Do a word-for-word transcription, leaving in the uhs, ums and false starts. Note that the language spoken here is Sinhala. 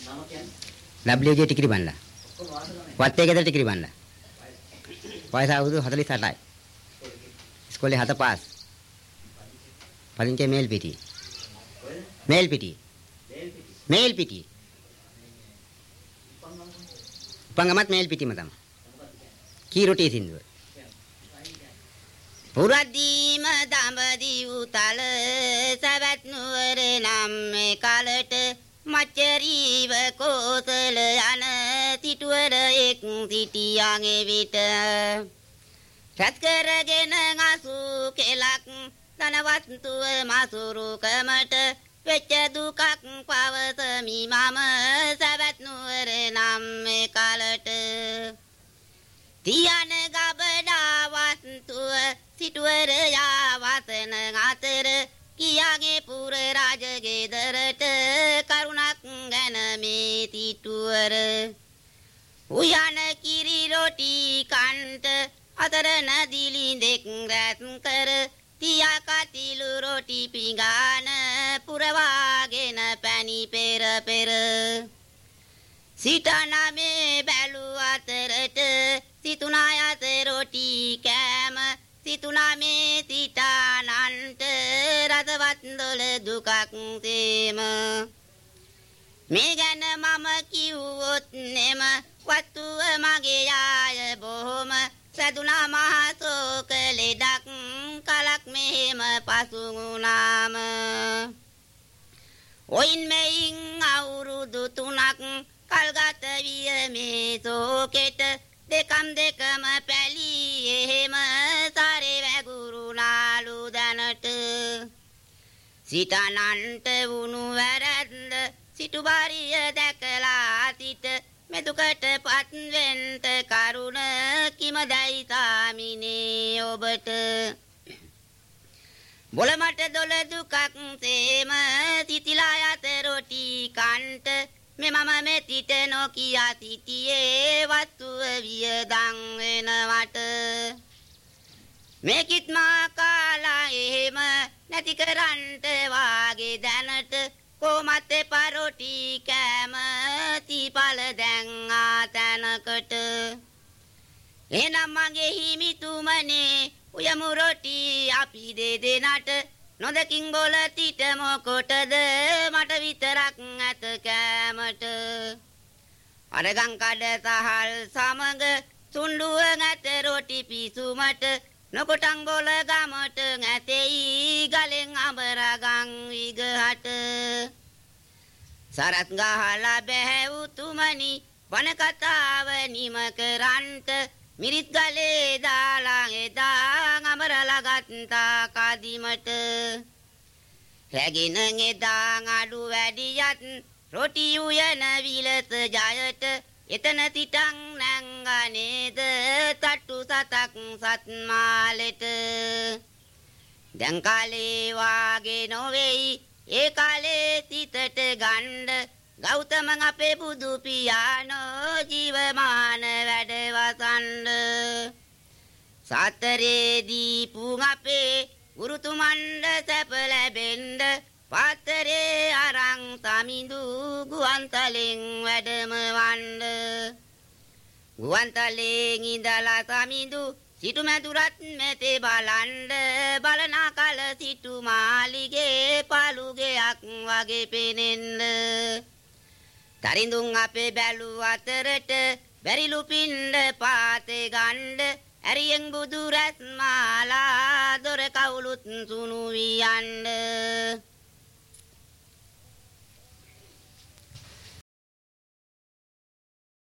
W J ටිකිරි බණ්ඩා. වත්තේ ගෙදර ටිකිරි බණ්ඩා. වයස අවුරුදු හතළිස් අටයි. ඉස්කෝලේ හත පාස්. පදිංචි මේල් පිටි. මේල් පිටි. මේල් පිටි. උපංගමත් මේල් පිටිම තමයි. කීරොටි සින්දුව. පුරදීම දඹදිව තල සවැත් නුවර නම් මේ කලට මච්චරීව කෝසල යන සිටුවර එක් සිටියන් එවිට රැස් කරගෙන අසු කෙලක් ධනවත්තුව මසුරු කමට වෙච්ච දුකක් පවසමි මම සවැත් නුවර නම් මේ කලට තියන ගබඩා වස්තුව සිටුවර යාවතන අතර කියාගේ පුර රාජගේ දරට කරුණක් ගැන මේ සිටුවර උයන කිරි රොටි කන්ට අතර නදිලි දෙක් රැත් කර තියා කතිලු රොටි පිඟාන පුරවාගෙන පැණි පෙර පෙර සිටන මේ බැලු අතරට සිතුනා යත රොටි කෑම සිතුනා මේ සිතානන්ට රසවත් දොළ දුකක් තේම මේ ගැන මම කිව්වොත් නෙම වත්තුව මගේ යාය බොහොම සැදුනා මහා ශෝක ලෙඩක් කලක් මෙහෙම පසු වුණාම ඔයින් මෙයින් අවුරුදු තුනක් කල්ගත විය මේ ශෝකෙට දෙකම් දෙකම පැලී එහෙම සාරේ වැගුරුණාලු දැනට සිතනන්ට වුණු වැරැද්ද සිටුබාරිය දැකලා සිට මෙදුකට පත් වෙන්ට කරුණ කිමදයි සාමිනේ ඔබට බොලමට දොළ දුකක් සේම සිතිලා යත රොටි කන්ට මෙමම මෙතිට නොකියා සිටියේ වස්තුව වියදම් වෙනවට මේකිත් මා කාලා එහෙම නැති කරන්ට වාගේ දැනට කොමත් පරොටි කෑම තිපල දැන් ආතනකට එනම් මගේ හිමිතුමනේ උයමු රොටි අපි දෙදෙනාට නොදකින් බොල තිට මොකොටද මට විතරක් ඇත කෑමට අරගං කඩ සහල් සමග සුන්ඩුව ඇත රොටි පිසුමට නොකොටන් බොල ගමට ඇතෙයි ගලෙන් අඹරගං විගහට සරත් ගහලා බැහැවුතුමනි වන කතාව නිම කරන්ට මිරිත් ගලේ දාලා එදා අඹරලා ගත්තා කදිමට රැගෙන එදා අඩු වැඩියත් රොටි උයන විලස ජයට එතන තිටන් නැංගනේද තට්ටු සතක් සත් මාලෙට දැන් කාලේ වාගේ නොවේයි ඒ කාලේ සිතට ගණ්ඩ ගෞතම අපේ බුදු පියානෝ ජීවමාන වැඩ වසන්ඩ සතරේදී පුන් අපේ ගුරුතුමන්ඩ සැප ලැබෙන්ඩ පාතරේ අරං සමිඳු ගුවන්තලෙන් වැඩම වන්ඩ ගුවන්තලෙන් ඉඳලා සමිඳු සිටු මැදුරත් මෙතේ බලන්ඩ බලනා කල සිටු මාලිගේ පළුගයක් වගේ පෙනෙන්ඩ තරිඳුන් අපේ බැලු අතරට බැරිලු පින්ඩ පාතේ ගණ්ඩ ඇරියෙන් බුදු රැස් මාලා දොර කවුලුත් සුණු වියන්ඩ